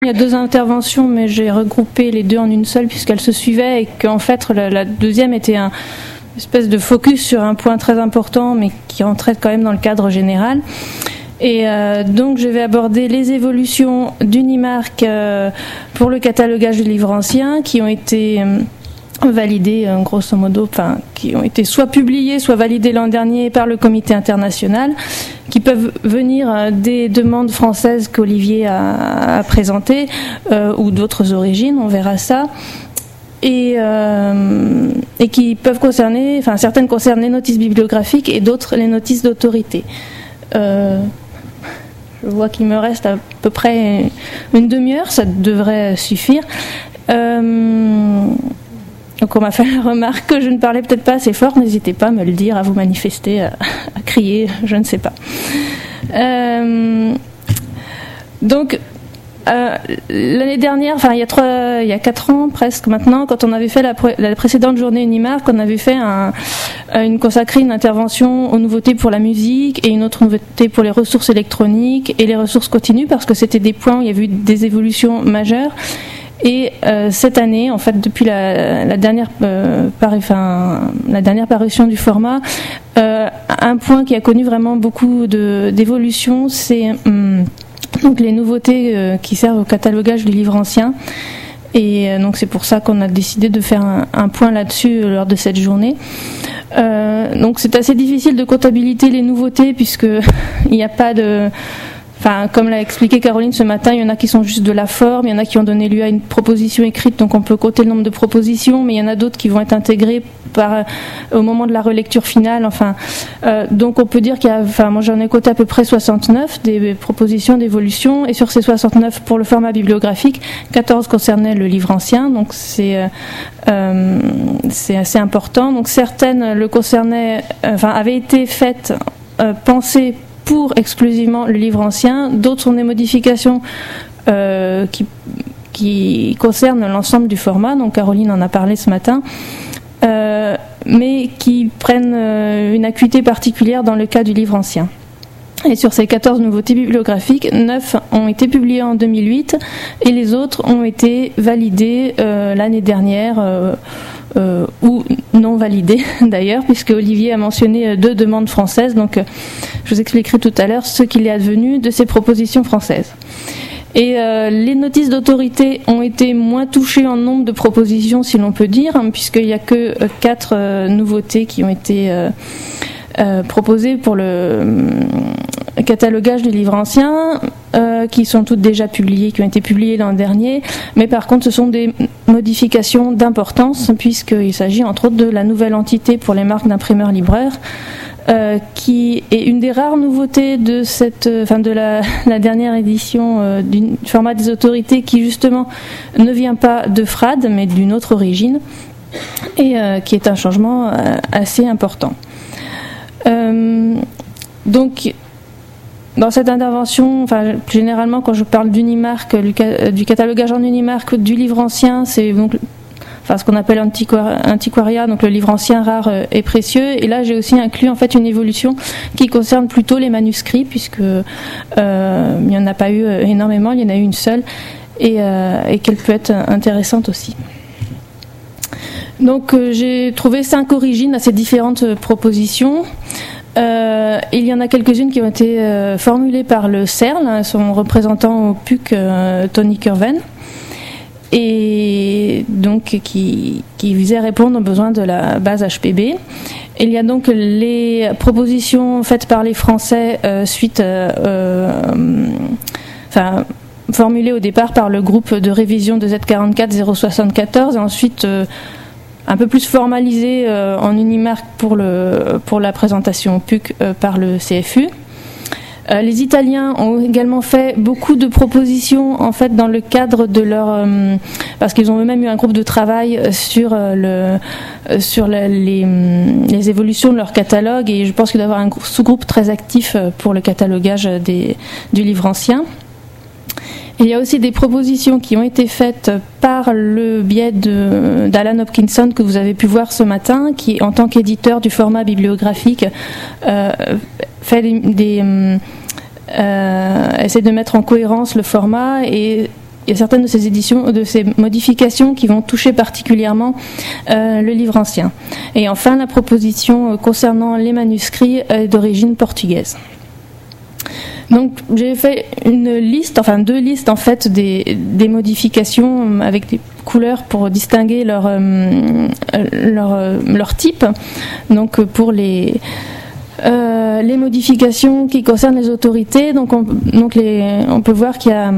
Il y a 2 interventions, mais j'ai regroupé les 2 en une seule puisqu'elles se suivaient et qu'en fait la deuxième était une espèce de focus sur un point très important mais qui rentrait quand même dans le cadre général. Et donc je vais aborder les évolutions d'Unimark pour le catalogage des livres anciens qui ont été validés grosso modo, enfin qui ont été soit publiés, soit validés l'an dernier par le comité international, qui peuvent venir des demandes françaises qu'Olivier a présentées ou d'autres origines, on verra ça. Et qui peuvent concerner, enfin certaines concernent les notices bibliographiques et d'autres les notices d'autorité. Je vois qu'il me reste à peu près une demi-heure, ça devrait suffire. Donc on m'a fait la remarque que je ne parlais peut-être pas assez fort, n'hésitez pas à me le dire, à vous manifester, à crier, je ne sais pas. Donc l'année dernière, enfin il y a 4 ans presque maintenant, quand on avait fait la précédente journée Unimark, on avait fait consacré une intervention aux nouveautés pour la musique et une autre nouveauté pour les ressources électroniques et les ressources continues, parce que c'était des points où il y avait eu des évolutions majeures. Et cette année, en fait, depuis la dernière parution du format, un point qui a connu vraiment beaucoup d'évolution, c'est donc les nouveautés qui servent au catalogage du livre ancien. Et donc c'est pour ça qu'on a décidé de faire un point là-dessus lors de cette journée. Donc c'est assez difficile de comptabiliser les nouveautés puisque il n'y a pas de... Enfin, comme l'a expliqué Caroline ce matin, il y en a qui sont juste de la forme, il y en a qui ont donné lieu à une proposition écrite, donc on peut compter le nombre de propositions, mais il y en a d'autres qui vont être intégrées au moment de la relecture finale. Enfin, donc on peut dire qu'il y a, enfin, moi j'en ai compté à peu près 69 des propositions d'évolution, et sur ces 69 pour le format bibliographique, 14 concernaient le livre ancien, donc c'est assez important. Donc certaines le concernaient, avaient été faites, pensées pour exclusivement le livre ancien, d'autres sont des modifications qui concernent l'ensemble du format, donc Caroline en a parlé ce matin, mais qui prennent une acuité particulière dans le cas du livre ancien. Et sur ces 14 nouveautés bibliographiques, 9 ont été publiées en 2008 et les autres ont été validées l'année dernière ou non validées d'ailleurs, puisque Olivier a mentionné 2 demandes françaises, donc je vous expliquerai tout à l'heure ce qu'il est advenu de ces propositions françaises. Et les notices d'autorité ont été moins touchées en nombre de propositions, si l'on peut dire, puisqu'il n'y a que 4 nouveautés qui ont été proposées pour le catalogage du livre ancien, qui sont toutes déjà publiées, qui ont été publiées l'an dernier, mais par contre ce sont des modifications d'importance, puisqu'il s'agit entre autres de la nouvelle entité pour les marques d'imprimeurs-libraires, qui est une des rares nouveautés de la dernière édition du format des autorités, qui justement ne vient pas de Frad mais d'une autre origine, et qui est un changement assez important. Donc dans cette intervention, généralement quand je parle d'Unimark, du catalogage en Unimark du livre ancien, c'est donc ce qu'on appelle antiquariat, donc le livre ancien rare et précieux. Et là, j'ai aussi inclus en fait une évolution qui concerne plutôt les manuscrits, puisque il n'y en a pas eu énormément, il y en a eu une seule, et qu'elle peut être intéressante aussi. Donc j'ai trouvé 5 origines à ces différentes propositions. Il y en a quelques-unes qui ont été formulées par le CERL, son représentant au PUC, Tony Curven, et donc qui visait à répondre aux besoins de la base HPB. Il y a donc les propositions faites par les Français formulées au départ par le groupe de révision de Z44 074, et ensuite un peu plus formalisé en Unimark pour la présentation au PUC par le CFU. Les Italiens ont également fait beaucoup de propositions en fait dans le cadre de leur parce qu'ils ont eux-mêmes eu un groupe de travail sur les évolutions de leur catalogue, et je pense qu'il doit y avoir un sous-groupe très actif pour le catalogage du livre ancien. Il y a aussi des propositions qui ont été faites par le biais d'Alan Hopkinson, que vous avez pu voir ce matin, qui, en tant qu'éditeur du format bibliographique, essaie de mettre en cohérence le format et y a certaines de ces modifications qui vont toucher particulièrement le livre ancien. Et enfin, la proposition concernant les manuscrits est d'origine portugaise. Donc j'ai fait deux listes en fait des modifications avec des couleurs pour distinguer leur type. Donc pour les modifications qui concernent les autorités, on peut voir qu'il y a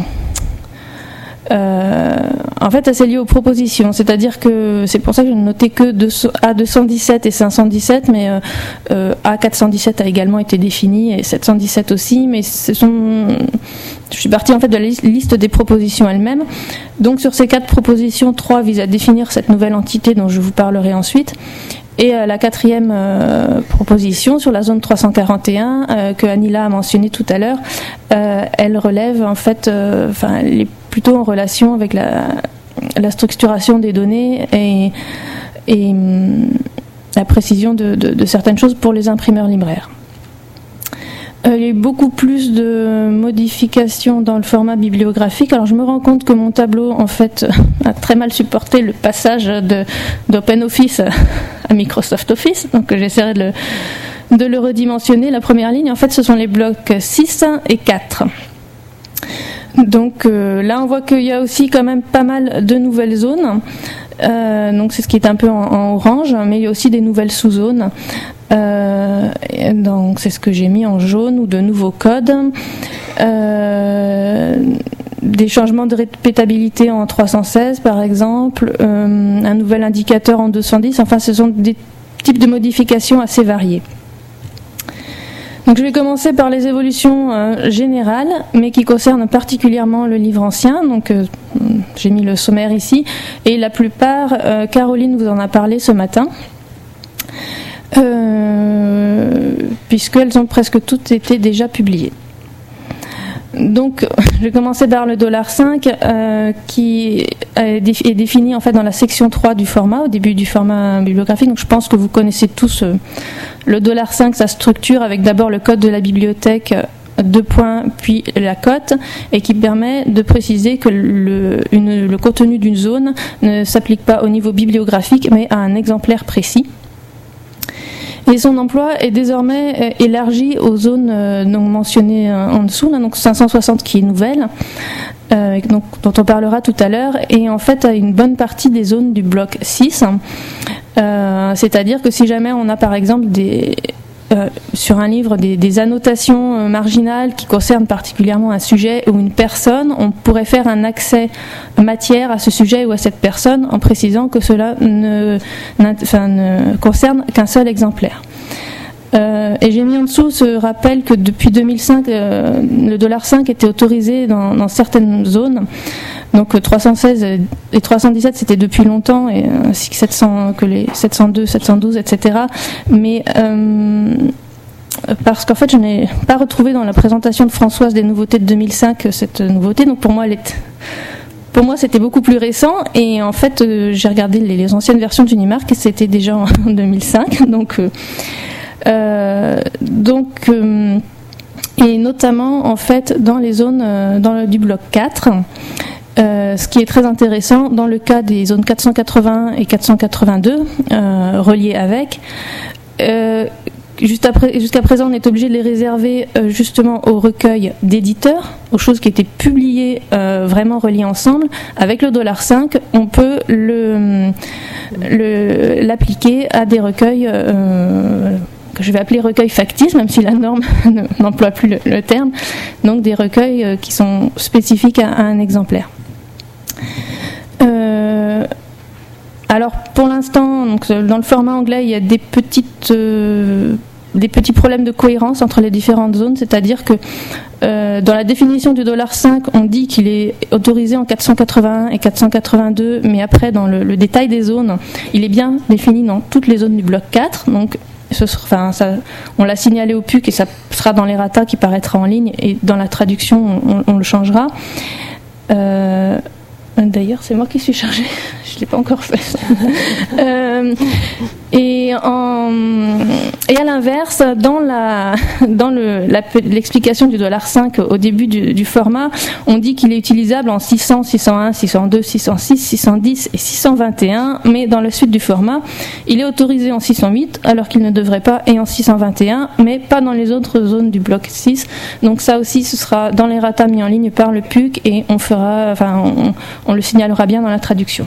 en fait, c'est lié aux propositions, c'est-à-dire que c'est pour ça que je n'ai noté que A217 et 517, mais A417 a également été défini et 717 aussi, mais je suis partie en fait de la liste des propositions elles-mêmes. Donc sur ces 4 propositions, 3 visent à définir cette nouvelle entité dont je vous parlerai ensuite. Et la 4e proposition sur la zone 341 que Anila a mentionné tout à l'heure, elle relève en fait, elle est plutôt en relation avec la structuration des données et la précision de certaines choses pour les imprimeurs libraires. Il y a eu beaucoup plus de modifications dans le format bibliographique. Alors je me rends compte que mon tableau en fait a très mal supporté le passage d'OpenOffice à Microsoft Office, donc j'essaierai de le redimensionner. La première ligne en fait ce sont les blocs 6 et 4. Donc là on voit qu'il y a aussi quand même pas mal de nouvelles zones. Donc c'est ce qui est un peu en orange, mais il y a aussi des nouvelles sous-zones. Donc c'est ce que j'ai mis en jaune, ou de nouveaux codes, des changements de répétabilité en 316 par exemple, un nouvel indicateur en 210. Enfin, ce sont des types de modifications assez variées. Donc je vais commencer par les évolutions générales, mais qui concernent particulièrement le livre ancien. Donc j'ai mis le sommaire ici, et la plupart, Caroline vous en a parlé ce matin. Puisqu'elles ont presque toutes été déjà publiées. Donc, je vais commencer par le $5 qui est défini en fait dans la section 3 du format, au début du format bibliographique. Donc, je pense que vous connaissez tous le $5, sa structure avec d'abord le code de la bibliothèque, 2 points, puis la cote, et qui permet de préciser que le contenu d'une zone ne s'applique pas au niveau bibliographique, mais à un exemplaire précis. Et son emploi est désormais élargi aux zones mentionnées en dessous, donc 560 qui est nouvelle, dont on parlera tout à l'heure, et en fait à une bonne partie des zones du bloc 6. C'est-à-dire que si jamais on a par exemple sur un livre des annotations marginales qui concernent particulièrement un sujet ou une personne, on pourrait faire un accès matière à ce sujet ou à cette personne en précisant que cela ne concerne qu'un seul exemplaire. Et j'ai mis en dessous ce rappel que depuis 2005, le $5 était autorisé dans certaines zones. Donc 316 et 317 c'était depuis longtemps, et ainsi que les 702, 712, etc. Mais parce qu'en fait je n'ai pas retrouvé dans la présentation de Françoise des nouveautés de 2005 cette nouveauté. Donc pour moi c'était beaucoup plus récent, et en fait j'ai regardé les anciennes versions d'Unimark et c'était déjà en 2005. Et notamment en fait dans les zones du bloc 4. Ce qui est très intéressant dans le cas des zones 481 et 482 reliées avec, jusqu'à présent on est obligé de les réserver justement au recueil d'éditeurs, aux choses qui étaient publiées vraiment reliées ensemble. Avec le $5 on peut l'appliquer à des recueils que je vais appeler recueils factices, même si la norme n'emploie plus le terme, donc des recueils qui sont spécifiques à un exemplaire. Alors pour l'instant, donc, dans le format anglais, il y a des petits problèmes de cohérence entre les différentes zones, c'est-à-dire que dans la définition du $5, on dit qu'il est autorisé en 481 et 482, mais après dans le détail des zones, il est bien défini dans toutes les zones du bloc 4, donc on l'a signalé au PUC et ça sera dans l'errata qui paraîtra en ligne, et dans la traduction on le changera. D'ailleurs c'est moi qui suis chargée, je ne l'ai pas encore fait. Et à l'inverse, dans l'explication du $5 au début du format, on dit qu'il est utilisable en 600, 601, 602, 606, 610 et 621, mais dans la suite du format, il est autorisé en 608, alors qu'il ne devrait pas, et en 621, mais pas dans les autres zones du bloc 6. Donc ça aussi, ce sera dans les ratas mis en ligne par le PUC, et on le signalera bien dans la traduction.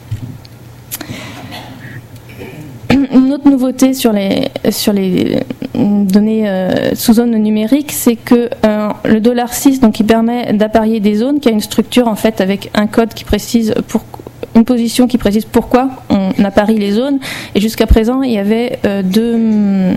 Une autre nouveauté sur les données sous zone numérique, c'est que le $6, donc, qui permet d'apparier des zones, qui a une structure en fait avec un code qui précise une position qui précise pourquoi on apparie les zones. Et jusqu'à présent, il y avait deux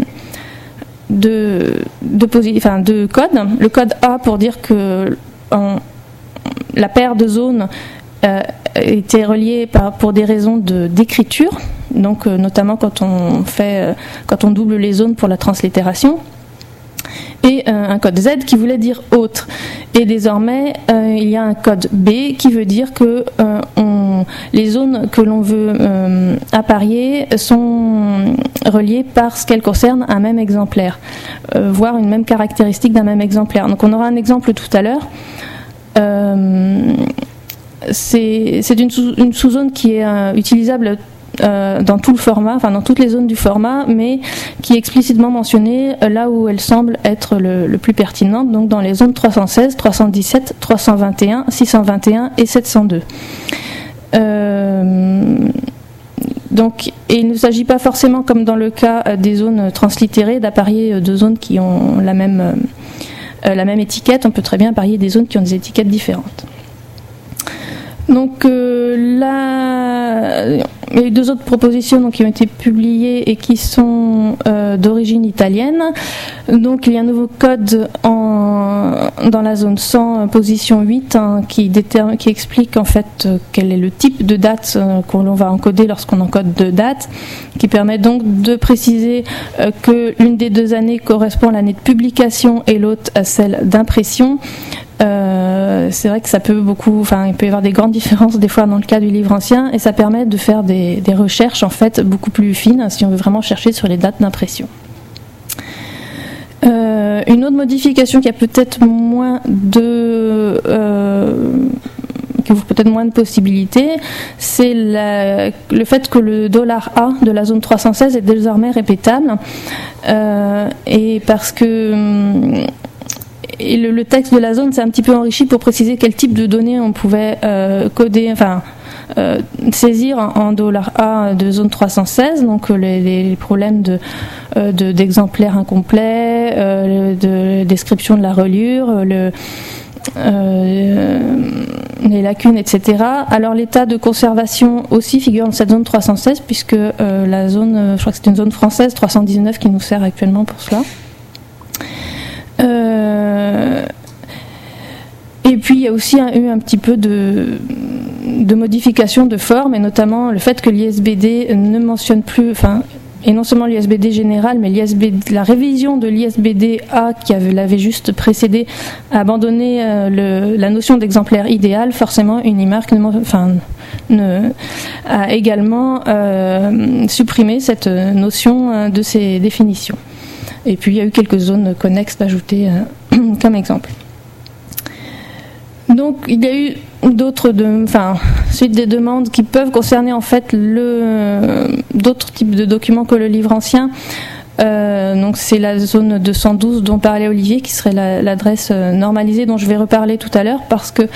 codes. Le code A pour dire que la paire de zones était reliée pour des raisons d'écriture, donc notamment quand on double les zones pour la translittération, et un code Z qui voulait dire autre. Et désormais, il y a un code B qui veut dire que les zones que l'on veut apparier sont reliées parce qu'elles concernent un même exemplaire, voire une même caractéristique d'un même exemplaire. Donc on aura un exemple tout à l'heure. C'est une sous-zone qui est utilisable dans tout le format, enfin dans toutes les zones du format, mais qui est explicitement mentionnée là où elle semble être le plus pertinente, donc dans les zones 316, 317, 321, 621 et 702. Donc, et il ne s'agit pas forcément, comme dans le cas des zones translittérées, d'apparier de zones qui ont la même étiquette. On peut très bien apparier des zones qui ont des étiquettes différentes. Donc là, il y a eu deux autres propositions qui ont été publiées et qui sont d'origine italienne. Donc il y a un nouveau code dans la zone 100, position 8, qui explique en fait quel est le type de date que l'on va encoder lorsqu'on encode deux dates, qui permet donc de préciser que l'une des deux années correspond à l'année de publication et l'autre à celle d'impression. C'est vrai que il peut y avoir des grandes différences des fois dans le cas du livre ancien, et ça permet de faire des recherches en fait beaucoup plus fines si on veut vraiment chercher sur les dates d'impression. Une autre modification qui a peut-être moins de possibilités, c'est le fait que le $A de la zone 316 est désormais répétable, et parce que et le texte de la zone s'est un petit peu enrichi pour préciser quel type de données on pouvait saisir en $A de zone 316, donc les problèmes d'exemplaires incomplets, de description de la reliure, les lacunes, etc. Alors l'état de conservation aussi figure dans cette zone 316, puisque la zone, je crois que c'est une zone française 319 qui nous sert actuellement pour cela. Et puis il y a aussi eu un petit peu de modification de forme, et notamment le fait que l'ISBD ne mentionne plus, et non seulement l'ISBD général, mais la révision de l'ISBD A qui l'avait juste précédé a abandonné la notion d'exemplaire idéal. Forcément, Unimark a également supprimé cette notion de ses définitions. Et puis il y a eu quelques zones connexes ajoutées comme exemple. Donc il y a eu suite des demandes qui peuvent concerner en fait d'autres types de documents que le livre ancien. Donc c'est la zone 212 dont parlait Olivier, qui serait l'adresse normalisée dont je vais reparler tout à l'heure, parce que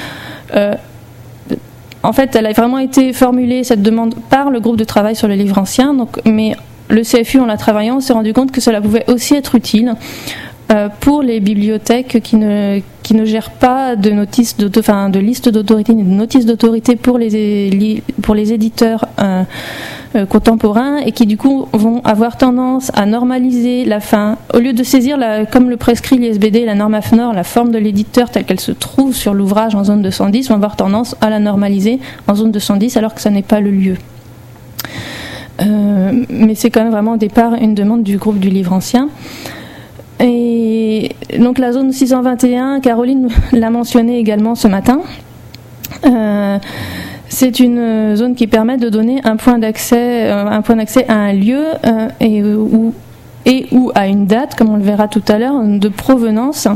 en fait elle a vraiment été formulée, cette demande, par le groupe de travail sur le livre ancien, mais le CFU, en la travaillant, s'est rendu compte que cela pouvait aussi être utile pour les bibliothèques qui ne gèrent pas de liste d'autorité ni de notice d'autorité pour les éditeurs contemporains, et qui du coup vont avoir tendance à normaliser la fin, au lieu de saisir comme le prescrit l'ISBD, la norme AFNOR, la forme de l'éditeur telle qu'elle se trouve sur l'ouvrage en zone 210, vont avoir tendance à la normaliser en zone 210 alors que ça n'est pas le lieu. Mais c'est quand même vraiment au départ une demande du groupe du livre ancien. Et donc la zone 621, Caroline l'a mentionné également ce matin, c'est une zone qui permet de donner un point d'accès à un lieu, et ou à une date, comme on le verra tout à l'heure, de provenance.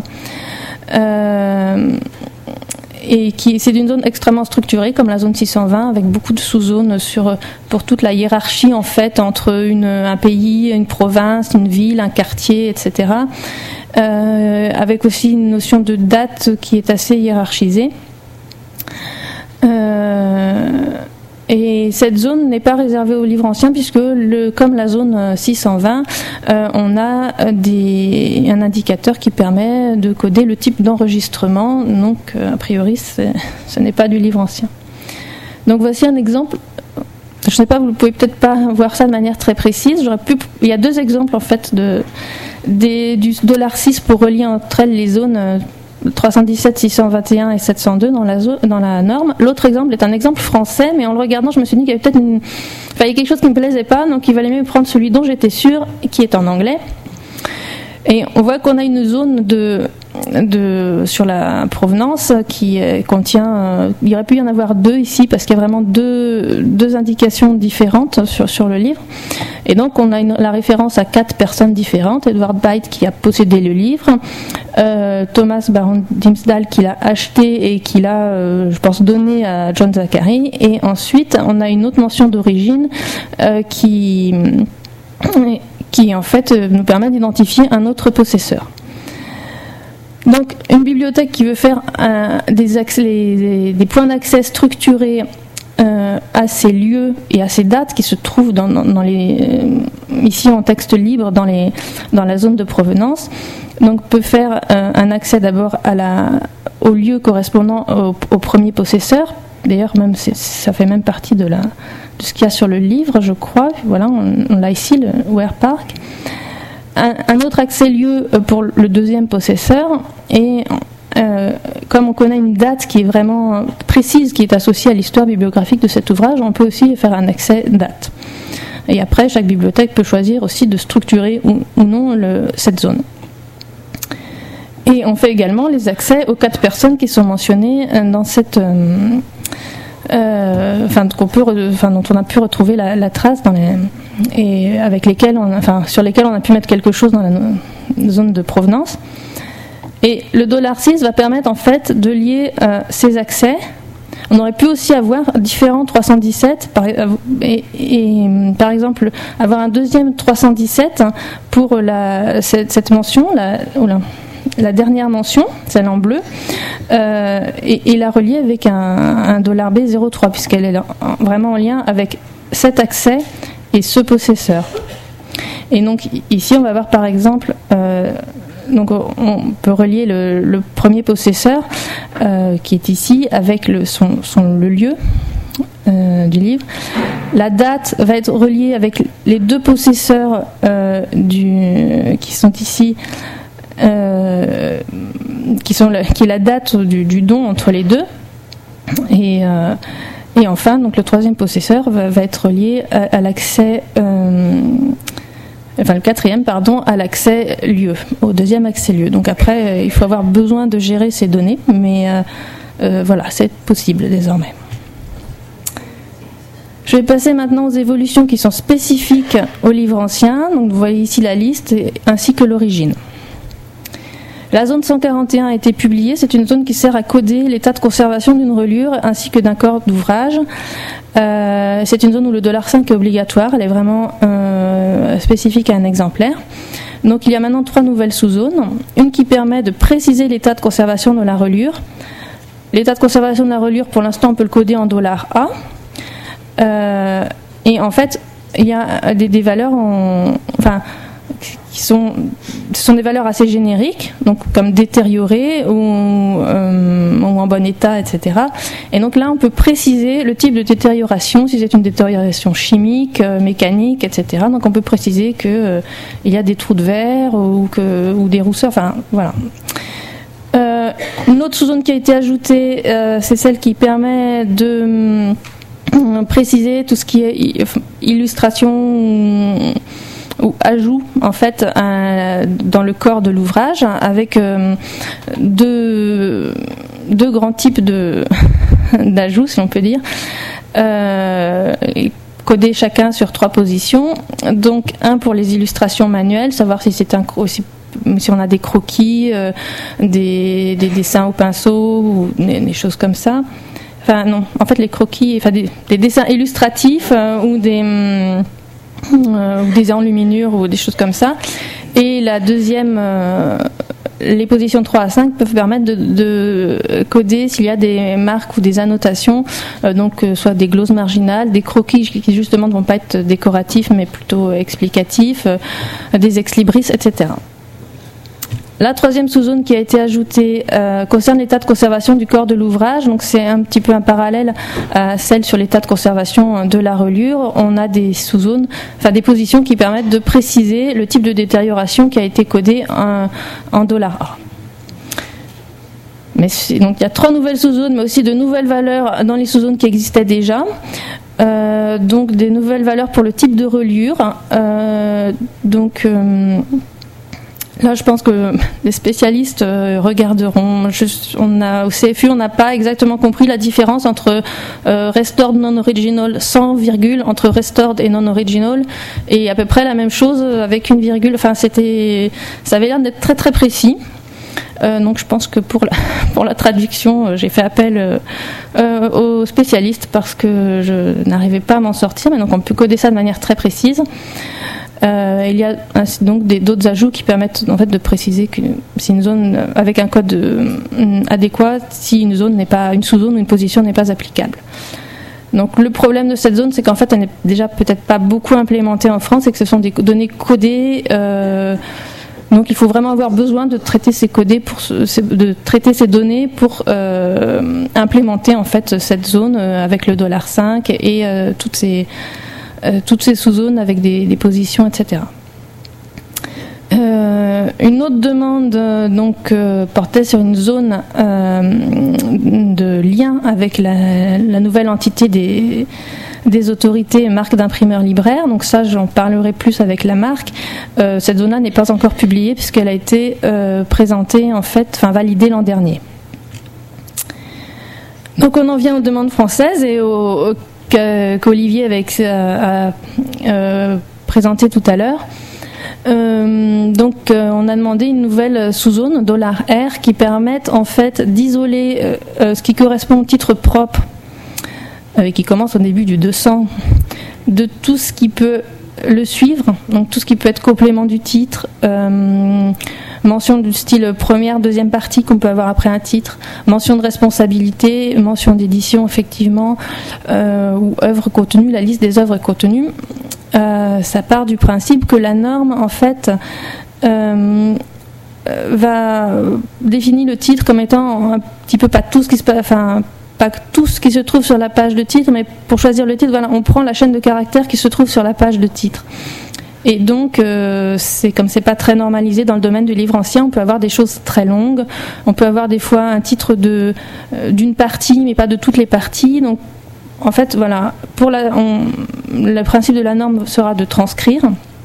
Et c'est une zone extrêmement structurée comme la zone 620 avec beaucoup de sous-zones pour toute la hiérarchie en fait entre un pays, une province, une ville, un quartier, etc. Avec aussi une notion de date qui est assez hiérarchisée. Et cette zone n'est pas réservée aux livres anciens puisque, comme la zone 620, on a un indicateur qui permet de coder le type d'enregistrement. Donc, a priori, ce n'est pas du livre ancien. Donc, voici un exemple. Je ne sais pas, vous ne pouvez peut-être pas voir ça de manière très précise. Il y a deux exemples, en fait, du $6 pour relier entre elles les zones 317, 621 et 702 dans la norme. L'autre exemple est un exemple français, mais en le regardant, je me suis dit qu'il y avait peut-être il y a quelque chose qui ne me plaisait pas, donc il valait mieux prendre celui dont j'étais sûre, qui est en anglais. Et on voit qu'on a une zone sur la provenance qui contient. Il aurait pu y en avoir deux ici parce qu'il y a vraiment deux indications différentes sur le livre. Et donc on a la référence à 4 personnes différentes. Edward Beit qui a possédé le livre, Thomas Baron Dimsdale qui l'a acheté et qui l'a, je pense, donné à John Zachary. Et ensuite on a une autre mention d'origine qui en fait nous permet d'identifier un autre possesseur. Donc une bibliothèque qui veut faire des points d'accès structurés à ces lieux et à ces dates qui se trouvent ici en texte libre dans la zone de provenance, donc peut faire un accès d'abord au lieu correspondant au premier possesseur. D'ailleurs, même ça fait même partie de ce qu'il y a sur le livre, je crois. Voilà, on l'a ici, le Ware Park. Un autre accès lieu pour le deuxième possesseur. Et comme on connaît une date qui est vraiment précise, qui est associée à l'histoire bibliographique de cet ouvrage, on peut aussi faire un accès date. Et après, chaque bibliothèque peut choisir aussi de structurer ou non cette zone. Et on fait également les accès aux 4 personnes qui sont mentionnées dans cette... dont on a pu retrouver la trace et avec sur lesquelles on a pu mettre quelque chose dans la zone de provenance. Et le $6 va permettre en fait de lier ces accès. On aurait pu aussi avoir différents 317 par exemple avoir un deuxième 317 pour cette mention la dernière mention, celle en bleu, et la relier avec un $B03 puisqu'elle est vraiment en lien avec cet accès et ce possesseur. Et donc ici on va voir par exemple donc on peut relier le premier possesseur qui est ici avec le lieu du livre. La date va être reliée avec les 2 possesseurs qui sont ici, qui est la date du don entre les deux. Et enfin, donc le 3e possesseur va être relié à l'accès. Le 4e, à l'accès lieu, au 2e accès lieu. Donc après, il faut avoir besoin de gérer ces données, mais voilà, c'est possible désormais. Je vais passer maintenant aux évolutions qui sont spécifiques au livre ancien. Donc vous voyez ici la liste ainsi que l'origine. La zone 141 a été publiée. C'est une zone qui sert à coder l'état de conservation d'une reliure ainsi que d'un corps d'ouvrage. C'est une zone où le $5 est obligatoire. Elle est vraiment spécifique à un exemplaire. Donc il y a maintenant 3 nouvelles sous-zones. Une qui permet de préciser l'état de conservation de la reliure. L'état de conservation de la reliure, pour l'instant, on peut le coder en $A. Et en fait, il y a des valeurs ce sont des valeurs assez génériques, donc comme détériorées ou en bon état, etc. Et donc là, on peut préciser le type de détérioration, si c'est une détérioration chimique, mécanique, etc. Donc on peut préciser qu'il y a des trous de verre ou des rousseurs, enfin voilà. Une autre sous-zone qui a été ajoutée, c'est celle qui permet de préciser tout ce qui est illustration ou ajout en fait dans le corps de l'ouvrage avec deux grands types d'ajouts, si on peut dire, codés chacun sur 3 positions. Donc un pour les illustrations manuelles, savoir si on a des croquis, des dessins au pinceau ou des choses comme ça. Enfin non, en fait les croquis, enfin des dessins illustratifs ou des enluminures ou des choses comme ça. Et la deuxième, les positions 3 à 5 peuvent permettre de coder s'il y a des marques ou des annotations, donc soit des glosses marginales, des croquis qui justement ne vont pas être décoratifs mais plutôt explicatifs, des ex-libris, etc. La troisième sous-zone qui a été ajoutée concerne l'état de conservation du corps de l'ouvrage. Donc c'est un petit peu un parallèle à celle sur l'état de conservation de la reliure. On a des sous-zones, enfin des positions qui permettent de préciser le type de détérioration qui a été codé en $. Donc il y a 3 nouvelles sous-zones, mais aussi de nouvelles valeurs dans les sous-zones qui existaient déjà. Donc des nouvelles valeurs pour le type de reliure. Là, je pense que les spécialistes regarderont. Au CFU, on n'a pas exactement compris la différence entre restored non-original sans virgule, entre restored et non-original, et à peu près la même chose avec une virgule. Enfin, ça avait l'air d'être très très précis. Donc, je pense que pour la traduction, j'ai fait appel aux spécialistes parce que je n'arrivais pas à m'en sortir. Mais donc, on peut coder ça de manière très précise. Il y a donc d'autres ajouts qui permettent en fait de préciser que si une zone avec un code adéquat, si une zone n'est pas une sous-zone ou une position n'est pas applicable. Donc le problème de cette zone, c'est qu'en fait elle n'est déjà peut-être pas beaucoup implémentée en France et que ce sont des données codées. Donc il faut vraiment avoir besoin de traiter ces données pour implémenter en fait cette zone avec le $5 et toutes ces sous-zones avec des positions, etc. Une autre demande portait sur une zone de lien avec la nouvelle entité des autorités marques d'imprimeurs libraires. Donc ça, j'en parlerai plus avec la marque. Cette zone-là n'est pas encore publiée puisqu'elle a été présentée, validée l'an dernier. Donc on en vient aux demandes françaises et qu'Olivier a présenté tout à l'heure. On a demandé une nouvelle sous-zone $R qui permette en fait d'isoler ce qui correspond au titre propre, qui commence au début du 200, de tout ce qui peut le suivre, donc tout ce qui peut être complément du titre, mention du style première, deuxième partie qu'on peut avoir après un titre, mention de responsabilité, mention d'édition effectivement, ou œuvre contenue, la liste des œuvres contenues. Ça part du principe que la norme en fait va définir le titre comme étant un petit peu pas tout ce qui se trouve sur la page de titre, mais pour choisir le titre, on prend la chaîne de caractères qui se trouve sur la page de titre. Et donc, comme c'est pas très normalisé dans le domaine du livre ancien, on peut avoir des choses très longues. On peut avoir des fois un titre d'une partie, mais pas de toutes les parties. Donc, en fait, le principe de la norme sera de transcrire.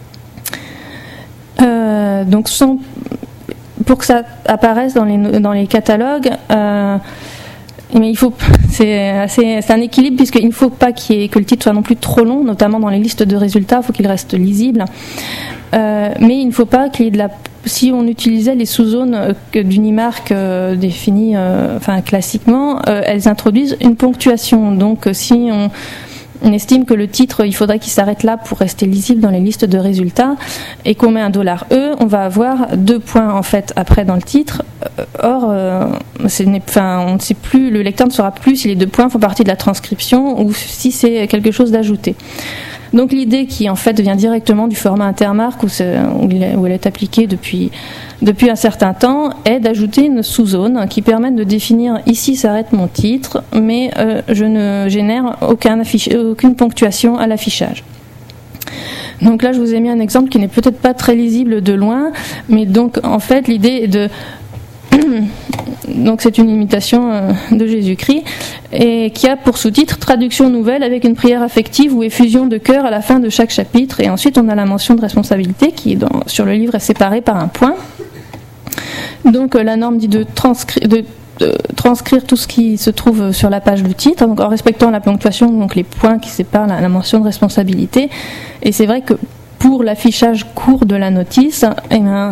Pour que ça apparaisse dans les catalogues. Mais c'est un équilibre puisqu'il ne faut pas que le titre soit non plus trop long, notamment dans les listes de résultats, il faut qu'il reste lisible. Mais il ne faut pas qu'il y ait si on utilisait les sous-zones d'Unimark définies classiquement, elles introduisent une ponctuation. Donc si on estime que le titre, il faudrait qu'il s'arrête là pour rester lisible dans les listes de résultats et qu'on met un $E, on va avoir 2 points en fait après dans le titre. Or, on ne sait plus, le lecteur ne saura plus si les 2 points font partie de la transcription ou si c'est quelque chose d'ajouté. Donc l'idée qui en fait vient directement du format Intermark où elle est appliquée depuis un certain temps est d'ajouter une sous-zone qui permet de définir ici s'arrête mon titre, mais je ne génère aucune ponctuation à l'affichage. Donc là je vous ai mis un exemple qui n'est peut-être pas très lisible de loin, mais donc en fait l'idée est de donc c'est une imitation de Jésus-Christ et qui a pour sous-titre traduction nouvelle avec une prière affective ou effusion de cœur à la fin de chaque chapitre, et ensuite on a la mention de responsabilité qui sur le livre est séparée par un point. Donc la norme dit de transcrire tout ce qui se trouve sur la page du titre, donc en respectant la ponctuation, donc les points qui séparent la mention de responsabilité. Et c'est vrai que pour l'affichage court de la notice, eh bien,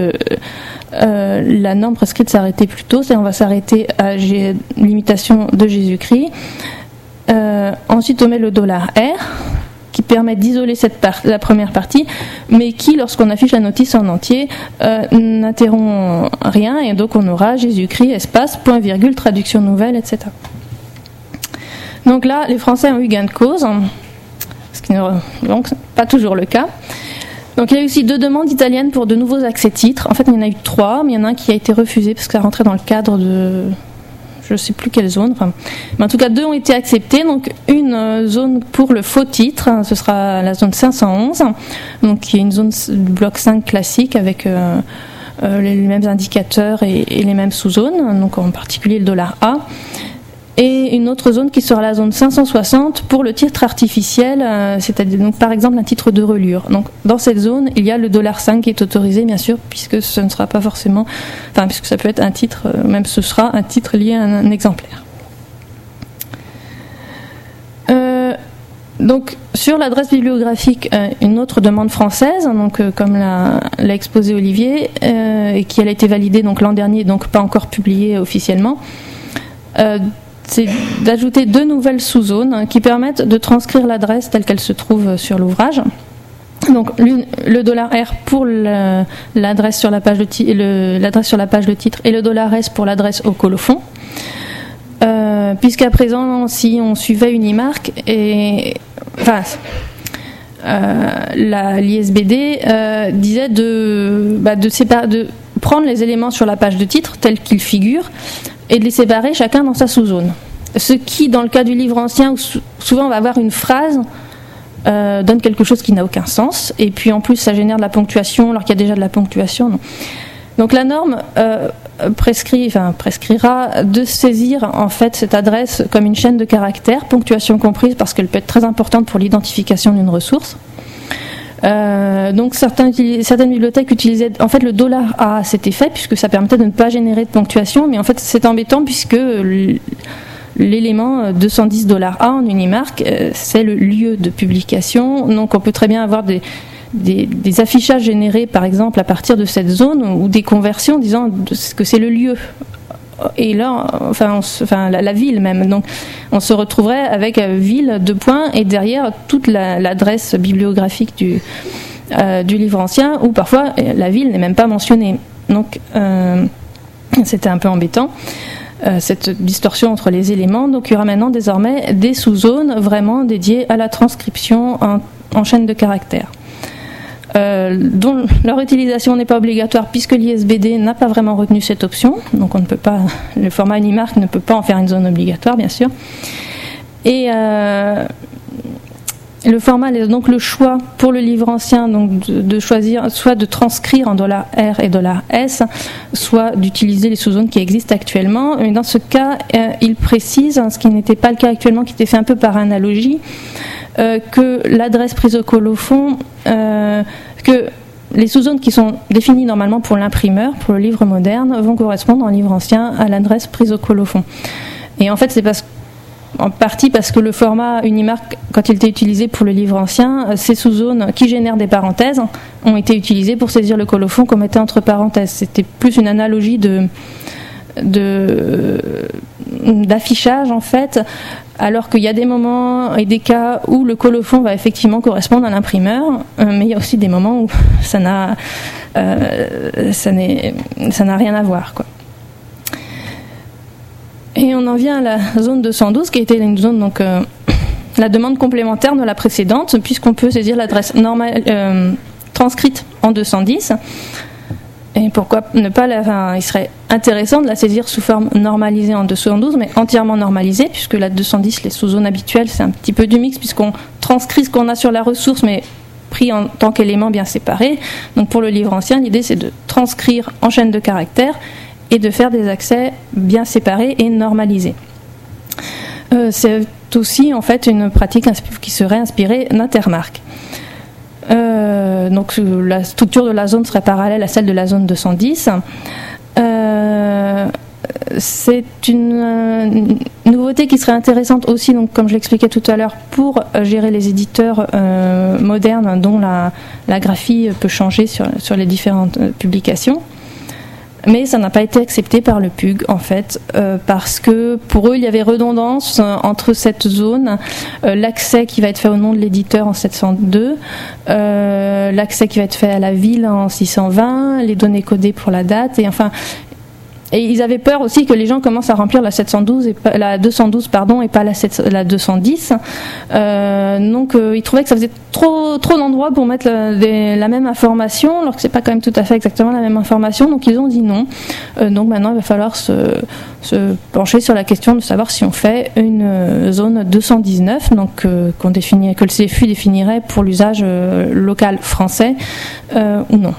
la norme prescrit de s'arrêter plus tôt, c'est-à-dire on va s'arrêter à l'imitation de Jésus-Christ. Ensuite on met le $R qui permet d'isoler la première partie, mais qui, lorsqu'on affiche la notice en entier, n'interrompt rien, et donc on aura Jésus-Christ, espace, point virgule, traduction nouvelle, etc. Donc là, les Français ont eu gain de cause, ce qui n'est donc pas toujours le cas. Donc il y a eu aussi 2 demandes italiennes pour de nouveaux accès titres. En fait, il y en a eu 3, mais il y en a un qui a été refusé parce que ça rentrait dans le cadre de... je ne sais plus quelle zone, mais en tout cas 2 ont été acceptés. Donc une zone pour le faux titre, ce sera la zone 511, donc qui est une zone du bloc 5 classique avec les mêmes indicateurs et les mêmes sous-zones, donc en particulier le $A. Et une autre zone qui sera la zone 560 pour le titre artificiel, c'est-à-dire donc par exemple un titre de reliure. Donc dans cette zone, il y a le $5 qui est autorisé, bien sûr, puisque ce ne sera pas forcément, puisque ça peut être un titre, même ce sera un titre lié à un exemplaire. Donc sur l'adresse bibliographique, une autre demande française, donc comme l'a exposé Olivier, et qui a été validée donc l'an dernier, donc pas encore publiée officiellement. C'est d'ajouter 2 nouvelles sous-zones qui permettent de transcrire l'adresse telle qu'elle se trouve sur l'ouvrage. Donc le $R pour l'adresse sur la page de titre et le $S pour l'adresse au colophon. Puisqu'à présent, si on suivait Unimark l'ISBD disait de prendre les éléments sur la page de titre tels qu'ils figurent et de les séparer chacun dans sa sous-zone. Ce qui, dans le cas du livre ancien, où souvent on va avoir une phrase, donne quelque chose qui n'a aucun sens, et puis en plus ça génère de la ponctuation alors qu'il y a déjà de la ponctuation. Non. Donc la norme prescrira de saisir en fait cette adresse comme une chaîne de caractères, ponctuation comprise, parce qu'elle peut être très importante pour l'identification d'une ressource. Donc certaines bibliothèques utilisaient en fait le $A à cet effet, puisque ça permettait de ne pas générer de ponctuation, mais en fait c'est embêtant puisque l'élément 210 $A en Unimark, c'est le lieu de publication, donc on peut très bien avoir des affichages générés par exemple à partir de cette zone, ou des conversions disant que c'est le lieu. Et là, la ville même. Donc, on se retrouverait avec ville, 2 points, et derrière toute l'adresse bibliographique du livre ancien, où parfois la ville n'est même pas mentionnée. Donc, c'était un peu embêtant, cette distorsion entre les éléments. Donc, il y aura maintenant désormais des sous-zones vraiment dédiées à la transcription en chaîne de caractères. Dont leur utilisation n'est pas obligatoire puisque l'ISBD n'a pas vraiment retenu cette option, donc on ne peut pas, le format Unimark ne peut pas en faire une zone obligatoire, bien sûr. Et le format, donc le choix pour le livre ancien, donc de choisir soit de transcrire en $R et $S, soit d'utiliser les sous-zones qui existent actuellement. Mais dans ce cas, il précise, ce qui n'était pas le cas actuellement, qui était fait un peu par analogie, que l'adresse prise au colophon, que les sous-zones qui sont définies normalement pour l'imprimeur, pour le livre moderne, vont correspondre en livre ancien à l'adresse prise au colophon. Et en fait, c'est en partie parce que le format Unimark, quand il était utilisé pour le livre ancien, ces sous-zones qui génèrent des parenthèses ont été utilisées pour saisir le colophon comme étant entre parenthèses. C'était plus une analogie d'affichage en fait, alors qu'il y a des moments et des cas où le colophon va effectivement correspondre à l'imprimeur, mais il y a aussi des moments où ça n'a rien à voir, quoi. Et on en vient à la zone 212 qui était une zone, donc la demande complémentaire de la précédente, puisqu'on peut saisir l'adresse transcrite en 210. Et pourquoi ne pas il serait intéressant de la saisir sous forme normalisée en 212, mais entièrement normalisée, puisque la 210, les sous-zones habituelles, c'est un petit peu du mix, puisqu'on transcrit ce qu'on a sur la ressource, mais pris en tant qu'élément bien séparé. Donc pour le livre ancien, l'idée c'est de transcrire en chaîne de caractères et de faire des accès bien séparés et normalisés. C'est aussi en fait une pratique qui serait inspirée d'Intermark. Donc la structure de la zone serait parallèle à celle de la zone 210. c'est une nouveauté qui serait intéressante aussi, donc, comme je l'expliquais tout à l'heure, pour gérer les éditeurs modernes dont la graphie peut changer sur les différentes publications. Mais ça n'a pas été accepté par le PUG, en fait, parce que pour eux, il y avait redondance entre cette zone, l'accès qui va être fait au nom de l'éditeur en 702, l'accès qui va être fait à la ville en 620, les données codées pour la date, et ils avaient peur aussi que les gens commencent à remplir la 212 et pas la 210. Donc ils trouvaient que ça faisait trop d'endroits pour mettre la même information, alors que c'est pas quand même tout à fait exactement la même information. Donc ils ont dit non. Donc maintenant il va falloir se pencher sur la question de savoir si on fait une zone 219, donc que le CFU définirait pour l'usage local français ou non.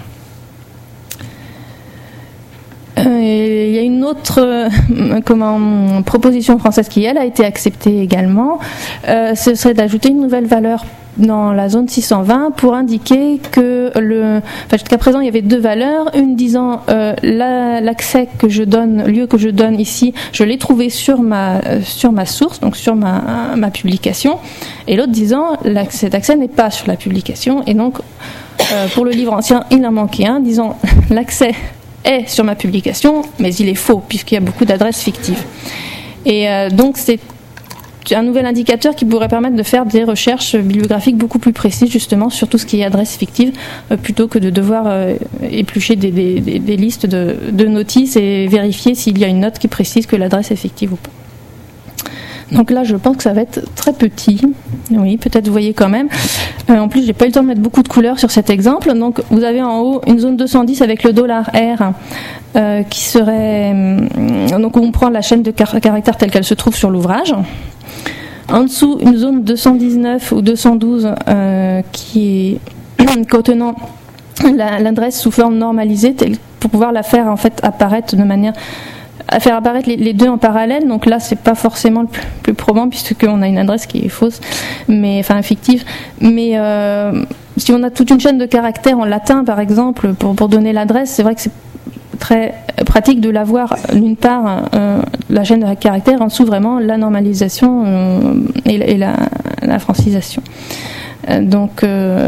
Il y a une autre proposition française qui, elle, a été acceptée également. Ce serait d'ajouter une nouvelle valeur dans la zone 620 pour indiquer que jusqu'à présent il y avait deux valeurs, une disant l'accès que je donne, lieu que je donne ici, je l'ai trouvé sur ma source, donc sur ma publication, et l'autre disant cet accès n'est pas sur la publication, et donc pour le livre ancien il en manquait un disant l'accès est sur ma publication, mais il est faux puisqu'il y a beaucoup d'adresses fictives. Et donc c'est un nouvel indicateur qui pourrait permettre de faire des recherches bibliographiques beaucoup plus précises justement sur tout ce qui est adresse fictive, plutôt que de devoir éplucher des listes de notices et vérifier s'il y a une note qui précise que l'adresse est fictive ou pas. Donc là, je pense que ça va être très petit. Oui, peut-être vous voyez quand même. En plus, j'ai pas eu le temps de mettre beaucoup de couleurs sur cet exemple. Donc, vous avez en haut une zone 210 avec le $R qui serait... donc, on prend la chaîne de caractères telle qu'elle se trouve sur l'ouvrage. En dessous, une zone 219 ou 212 qui est contenant l'adresse sous forme normalisée pour pouvoir la faire en fait apparaître de manière... à faire apparaître les deux en parallèle. Donc là c'est pas forcément le plus probant puisqu'on a une adresse qui est fausse, fictive, mais si on a toute une chaîne de caractères en latin par exemple pour donner l'adresse, c'est vrai que c'est très pratique de l'avoir d'une part la chaîne de caractères, en dessous vraiment la normalisation et la francisation. Donc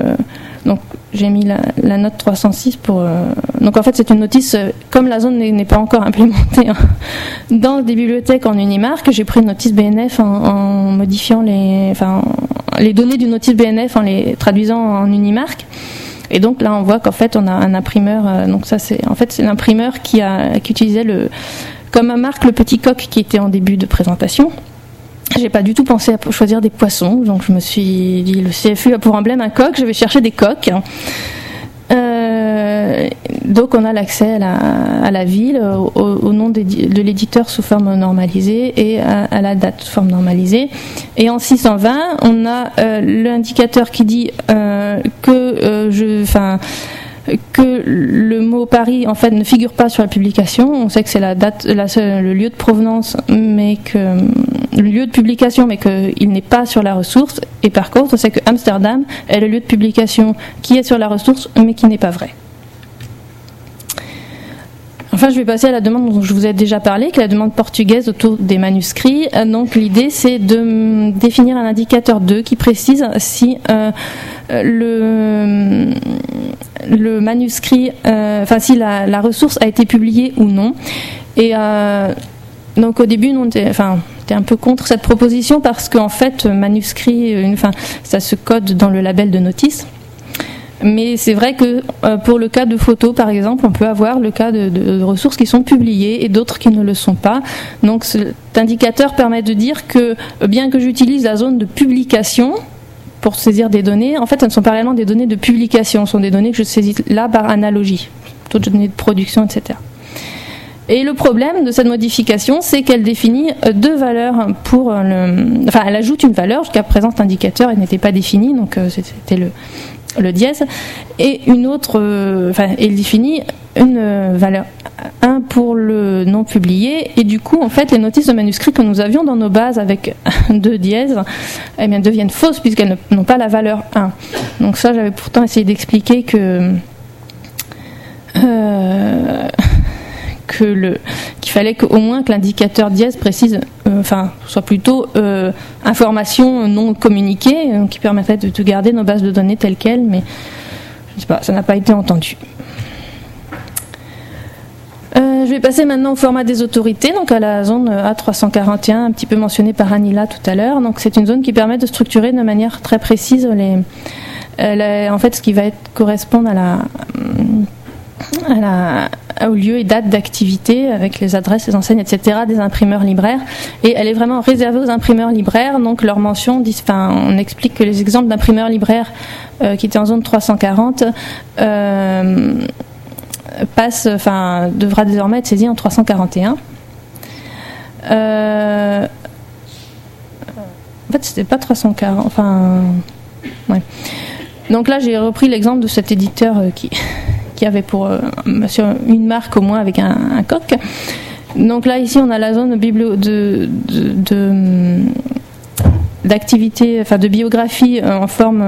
j'ai mis la note 306 pour... Donc en fait c'est une notice, comme la zone n'est pas encore implémentée dans des bibliothèques en Unimark, j'ai pris une notice BNF en modifiant les données d'une notice BNF en les traduisant en Unimark. Et donc là on voit qu'en fait on a un imprimeur, donc ça c'est l'imprimeur qui utilisait comme marque le petit coq qui était en début de présentation. J'ai pas du tout pensé à choisir des poissons, donc je me suis dit le CFU a pour emblème un coq, je vais chercher des coqs. Donc on a l'accès à la ville, au nom de l'éditeur sous forme normalisée et à la date sous forme normalisée. Et en 620, on a l'indicateur qui dit que le mot Paris en fait ne figure pas sur la publication. On sait que c'est la date, le lieu de provenance, mais que le lieu de publication, mais qu'il n'est pas sur la ressource. Et par contre, on sait que Amsterdam est le lieu de publication qui est sur la ressource, mais qui n'est pas vrai. Enfin, je vais passer à la demande dont je vous ai déjà parlé, qui est la demande portugaise autour des manuscrits. Donc, l'idée, c'est de définir un indicateur 2 qui précise si le manuscrit, si la ressource a été publiée ou non. Et donc, au début, nous, on était un peu contre cette proposition parce qu'en fait, manuscrit, ça se code dans le label de notice. Mais c'est vrai que pour le cas de photos, par exemple, on peut avoir le cas de ressources qui sont publiées et d'autres qui ne le sont pas. Donc cet indicateur permet de dire que bien que j'utilise la zone de publication pour saisir des données, en fait, ce ne sont pas réellement des données de publication, ce sont des données que je saisis là par analogie, d'autres données de production, etc. Et le problème de cette modification, c'est qu'elle définit deux valeurs pour elle ajoute une valeur, jusqu'à présent cet indicateur il n'était pas défini, donc c'était le dièse, et une autre, il définit une valeur 1 pour le non publié, et du coup, en fait, les notices de manuscrits que nous avions dans nos bases avec 2 dièses, deviennent fausses puisqu'elles n'ont pas la valeur 1. Donc ça, j'avais pourtant essayé d'expliquer qu'il fallait qu'au moins que l'indicateur dièse précise, soit plutôt information non communiquée, qui permettrait de garder nos bases de données telles quelles, mais je sais pas, ça n'a pas été entendu. Je vais passer maintenant au format des autorités, donc à la zone A341, un petit peu mentionnée par Anila tout à l'heure. Donc c'est une zone qui permet de structurer de manière très précise en fait ce qui va correspondre au lieu et date d'activité avec les adresses, les enseignes, etc. des imprimeurs libraires. Et elle est vraiment réservée aux imprimeurs libraires. Donc leur mention, on explique que les exemples d'imprimeurs libraires qui étaient en zone 340 devra désormais être saisi en 341. En fait, c'était pas 340. Ouais. Donc là, j'ai repris l'exemple de cet éditeur qui avait pour une marque au moins avec un coq. Donc là, ici, on a la zone d'activité, de biographie en forme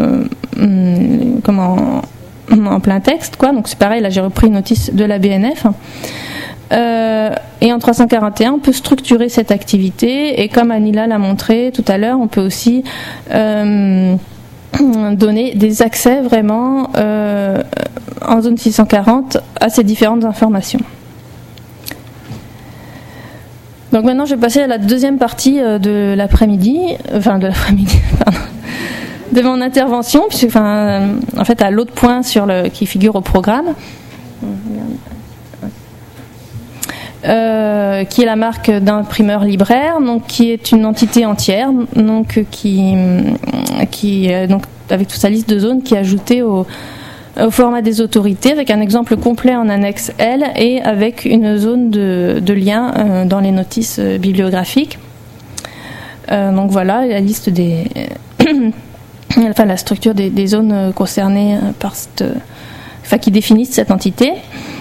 en plein texte, quoi. Donc c'est pareil, là j'ai repris une notice de la BNF. Et en 341, on peut structurer cette activité, et comme Anila l'a montré tout à l'heure, on peut aussi donner des accès vraiment en zone 640 à ces différentes informations. Donc maintenant je vais passer à la deuxième partie de l'après-midi, de mon intervention, puisque en fait à l'autre point qui figure au programme, qui est la marque d'imprimeur libraire, donc qui est une entité entière, donc qui donc avec toute sa liste de zones qui est ajoutée au format des autorités, avec un exemple complet en annexe L et avec une zone de lien dans les notices bibliographiques. Donc voilà la liste la structure des zones concernées qui définissent cette entité,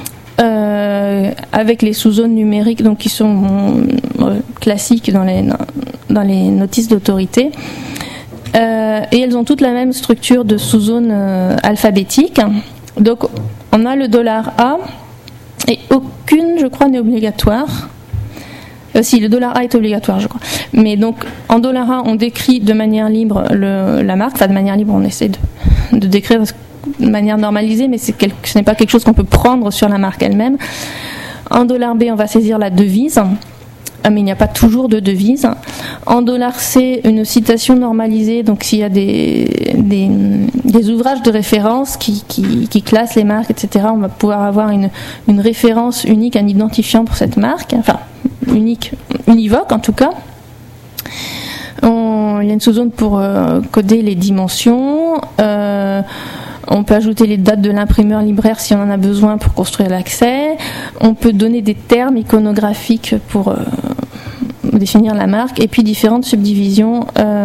avec les sous-zones numériques donc qui sont classiques dans les notices d'autorité, et elles ont toutes la même structure de sous-zones alphabétiques. Donc on a le $A et aucune, je crois, n'est obligatoire. Si, le $A est obligatoire, je crois. Mais donc, en $A, on décrit de manière libre la marque. De manière libre, on essaie de décrire de manière normalisée, mais ce n'est pas quelque chose qu'on peut prendre sur la marque elle-même. En $B, on va saisir la devise, mais il n'y a pas toujours de devise. En $C, une citation normalisée, donc s'il y a des ouvrages de référence qui classent les marques, etc., on va pouvoir avoir une référence unique, un identifiant pour cette marque, univoque en tout cas. Il y a une sous-zone pour coder les dimensions. On peut ajouter les dates de l'imprimeur libraire si on en a besoin pour construire l'accès. On peut donner des termes iconographiques pour définir la marque, et puis différentes subdivisions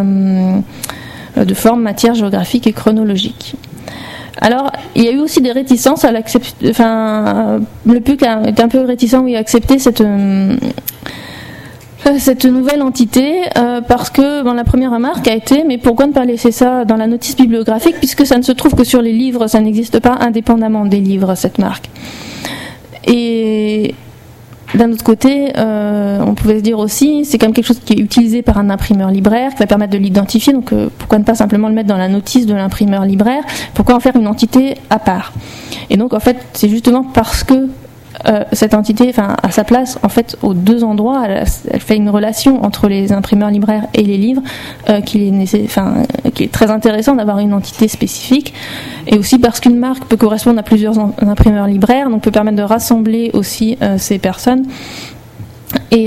de forme, matière, géographique et chronologique. Alors, il y a eu aussi des réticences à l'accepter. Le PUC est un peu réticent à accepter cette nouvelle entité, parce que la première remarque a été, mais pourquoi ne pas laisser ça dans la notice bibliographique, puisque ça ne se trouve que sur les livres, ça n'existe pas indépendamment des livres, cette marque. Et d'un autre côté, on pouvait se dire aussi, c'est quand même quelque chose qui est utilisé par un imprimeur libraire, qui va permettre de l'identifier, donc pourquoi ne pas simplement le mettre dans la notice de l'imprimeur libraire, pourquoi en faire une entité à part? Et donc en fait, c'est justement parce que cette entité, à sa place, en fait, aux deux endroits, elle fait une relation entre les imprimeurs libraires et les livres, qui est très intéressant d'avoir une entité spécifique, et aussi parce qu'une marque peut correspondre à plusieurs imprimeurs libraires, donc peut permettre de rassembler aussi ces personnes et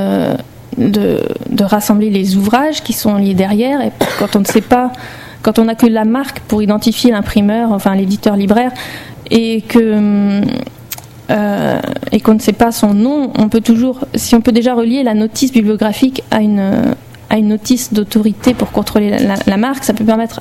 de rassembler les ouvrages qui sont liés derrière. Et quand on ne sait pas, quand on n'a que la marque pour identifier l'imprimeur, l'éditeur libraire, et qu'on ne sait pas son nom, on peut déjà relier la notice bibliographique à une notice d'autorité pour contrôler la marque, ça peut permettre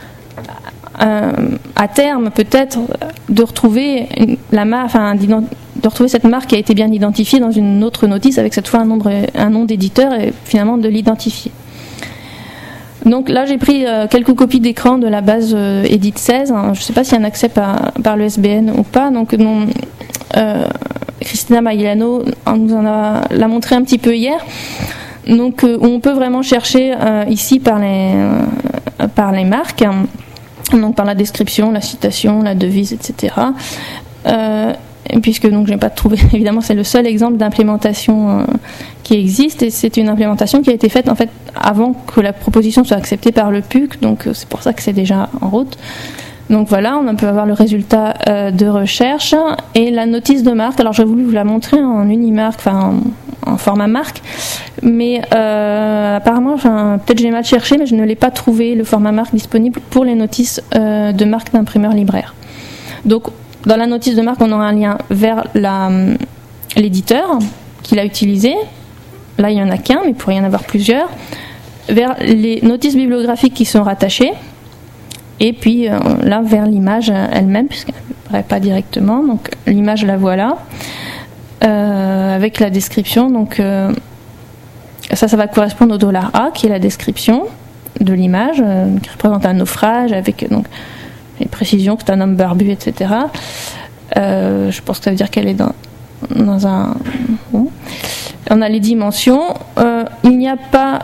à terme peut-être de retrouver de retrouver cette marque qui a été bien identifiée dans une autre notice avec cette fois un nom d'éditeur, et finalement de l'identifier. Donc là, j'ai pris quelques copies d'écran de la base Edit 16. Je ne sais pas s'il y a un accès par le SBN ou pas. Donc Cristina Magliano nous l'a montré un petit peu hier. Donc où on peut vraiment chercher ici par les marques, donc par la description, la citation, la devise, etc. Puisque donc je n'ai pas trouvé, évidemment c'est le seul exemple d'implémentation qui existe, et c'est une implémentation qui a été faite en fait avant que la proposition soit acceptée par le PUC, donc c'est pour ça que c'est déjà en route. Donc voilà, on peut avoir le résultat de recherche et la notice de marque. Alors j'ai voulu vous la montrer en Unimark, enfin en format marque, mais apparemment, peut-être j'ai mal cherché, mais je ne l'ai pas trouvé le format marque disponible pour les notices de marque d'imprimeur libraire. Donc dans la notice de marque, on aura un lien vers l'éditeur qui l'a utilisé. Là, il n'y en a qu'un, mais il pourrait y en avoir plusieurs. Vers les notices bibliographiques qui sont rattachées. Et puis là, vers l'image elle-même, puisqu'elle n'apparaît pas directement. Donc l'image, la voilà. Avec la description. Donc ça va correspondre au $A, qui est la description de l'image, qui représente un naufrage, avec donc les précisions que c'est un homme barbu, etc. Je pense que ça veut dire qu'elle est dans un... Bon. On a les dimensions. Il n'y a pas...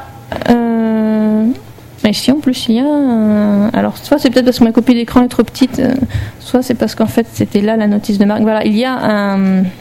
Mais si, en plus, il y a... Alors, soit c'est peut-être parce que ma copie d'écran est trop petite, soit c'est parce qu'en fait, c'était là la notice de marque. Voilà, il y a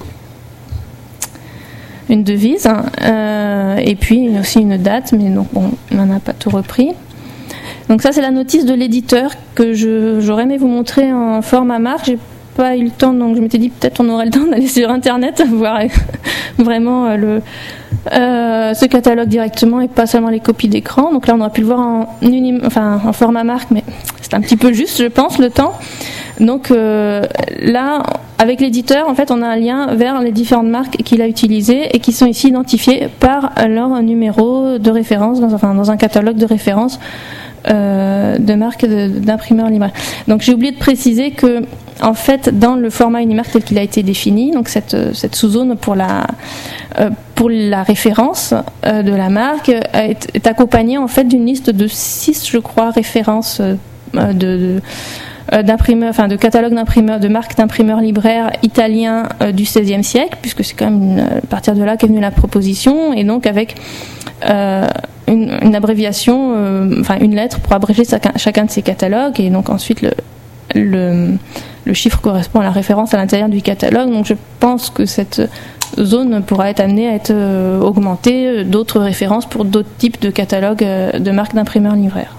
une devise, et puis aussi une date, mais donc bon, on n'en a pas tout repris. Donc ça, c'est la notice de l'éditeur que j'aurais aimé vous montrer en format marque. J'ai pas eu le temps, donc je m'étais dit peut-être on aurait le temps d'aller sur internet voir vraiment ce catalogue directement et pas seulement les copies d'écran. Donc là, on aurait pu le voir en format marque, mais c'est un petit peu juste, je pense, le temps. Donc là, avec l'éditeur, en fait, on a un lien vers les différentes marques qu'il a utilisées et qui sont ici identifiées par leur numéro de référence dans un catalogue de référence de marques d'imprimeurs libraires. Donc j'ai oublié de préciser que en fait dans le format Unimark tel qu'il a été défini, donc cette sous-zone pour la référence de la marque est accompagnée en fait d'une liste de 6, je crois, références d'imprimeurs, enfin de catalogues d'imprimeurs, de marques d'imprimeurs libraires italiens du XVIe siècle, puisque c'est quand même à partir de là qu'est venue la proposition, et donc avec une abréviation, une lettre pour abréger chacun de ces catalogues, et donc ensuite le chiffre correspond à la référence à l'intérieur du catalogue. Donc je pense que cette zone pourra être amenée à être augmentée d'autres références pour d'autres types de catalogues de marques d'imprimeurs libraires.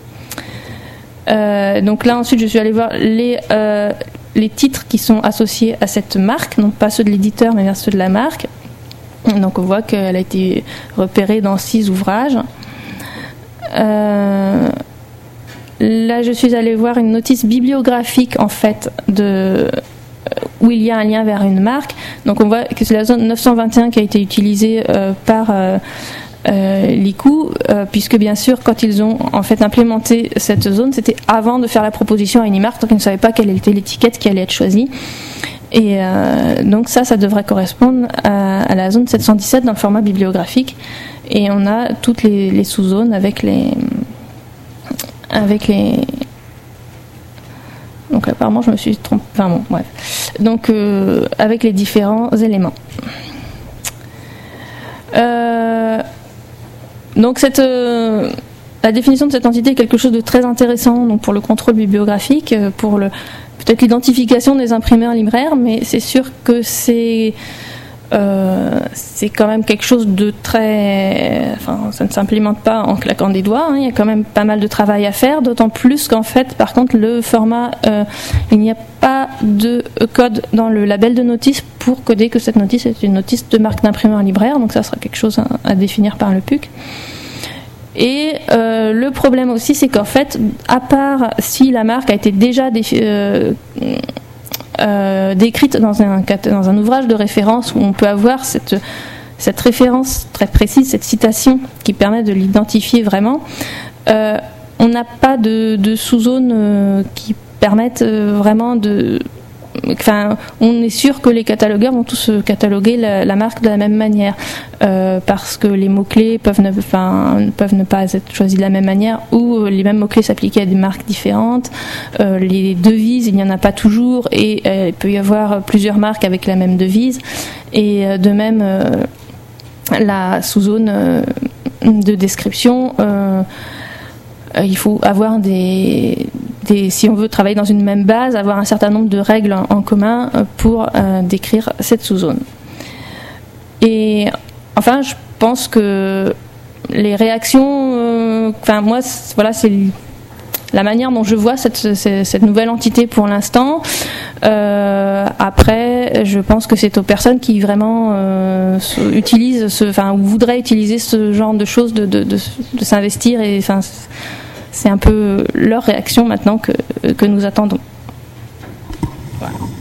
Donc là ensuite je suis allée voir les titres qui sont associés à cette marque, non pas ceux de l'éditeur mais bien ceux de la marque. Donc on voit qu'elle a été repérée dans 6 ouvrages. Là je suis allée voir une notice bibliographique en fait où il y a un lien vers une marque. Donc on voit que c'est la zone 921 qui a été utilisée par l'ICU, puisque bien sûr quand ils ont en fait implémenté cette zone, c'était avant de faire la proposition à Unimark, donc ils ne savaient pas quelle était l'étiquette qui allait être choisie. Et donc ça devrait correspondre à la zone 717 dans le format bibliographique, et on a toutes les sous-zones avec les donc apparemment je me suis trompée, enfin bon bref, donc avec les différents éléments. Donc la définition de cette entité est quelque chose de très intéressant, donc pour le contrôle bibliographique, pour peut-être l'identification des imprimeurs libraires, mais c'est sûr que c'est quand même quelque chose de très... Enfin, ça ne s'implémente pas en claquant des doigts, hein. Il y a quand même pas mal de travail à faire, d'autant plus qu'en fait, par contre, le format, il n'y a pas de code dans le label de notice pour coder que cette notice est une notice de marque d'imprimeur libraire, donc ça sera quelque chose à définir par le PUC. Et le problème aussi, c'est qu'en fait, à part si la marque a été déjà décrite dans un ouvrage de référence où on peut avoir cette référence très précise, cette citation qui permet de l'identifier vraiment, on n'a pas de sous-zone qui permettent vraiment on est sûr que les catalogueurs vont tous cataloguer la marque de la même manière, parce que les mots-clés peuvent ne pas être choisis de la même manière, ou les mêmes mots-clés s'appliquer à des marques différentes. Les devises, il n'y en a pas toujours, et il peut y avoir plusieurs marques avec la même devise. Et de même, la sous-zone de description, il faut avoir si on veut travailler dans une même base, avoir un certain nombre de règles en commun pour décrire cette sous-zone. Et enfin, je pense que les réactions, moi, voilà, c'est la manière dont je vois cette nouvelle entité pour l'instant. Après, je pense que c'est aux personnes qui vraiment utilisent ou voudraient utiliser ce genre de choses, de s'investir, et c'est un peu leur réaction maintenant que nous attendons. Voilà.